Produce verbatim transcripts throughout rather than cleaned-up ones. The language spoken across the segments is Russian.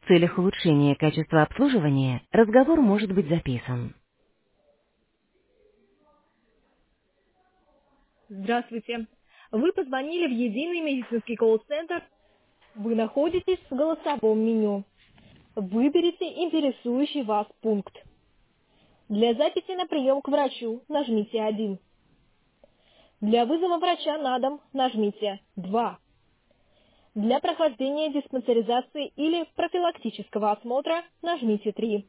целях улучшения качества обслуживания разговор может быть записан. Здравствуйте. Вы позвонили в единый медицинский колл-центр. Вы находитесь в голосовом меню. Выберите интересующий вас пункт. Для записи на прием к врачу нажмите один. Для вызова врача на дом нажмите два. Для прохождения диспансеризации или профилактического осмотра нажмите три.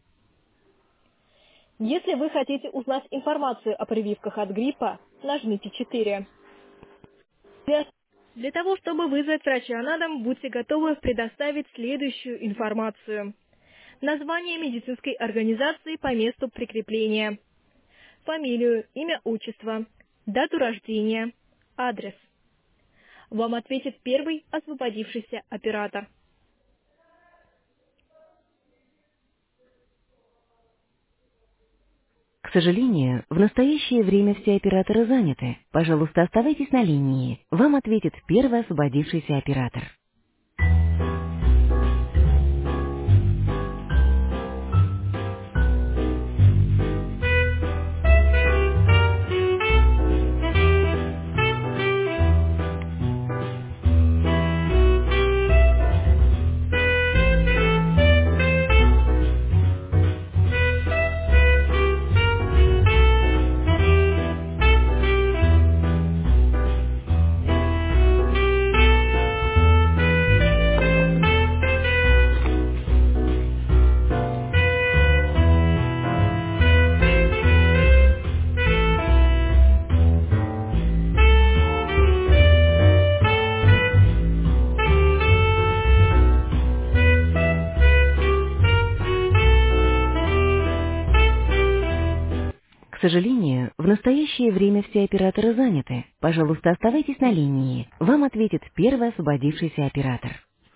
Если вы хотите узнать информацию о прививках от гриппа, нажмите четыре. Для, для того, чтобы вызвать врача на дом, будьте готовы предоставить следующую информацию. Название медицинской организации по месту прикрепления, фамилию, имя, отчество, дату рождения, адрес. Вам ответит первый освободившийся оператор. К сожалению, в настоящее время все операторы заняты. Пожалуйста, оставайтесь на линии. Вам ответит первый освободившийся оператор. К сожалению, в настоящее время все операторы заняты. Пожалуйста, оставайтесь на линии. Вам ответит первый освободившийся оператор.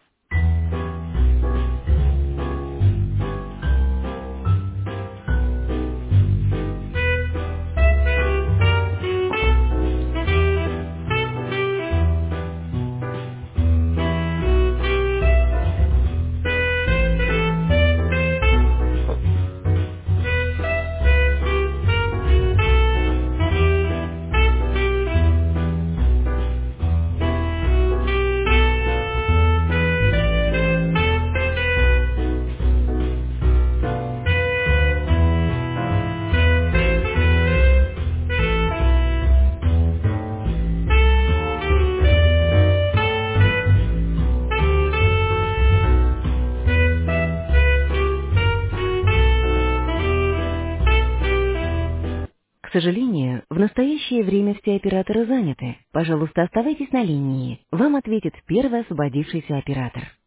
К сожалению, в настоящее время все операторы заняты. Пожалуйста, оставайтесь на линии. Вам ответит первый освободившийся оператор.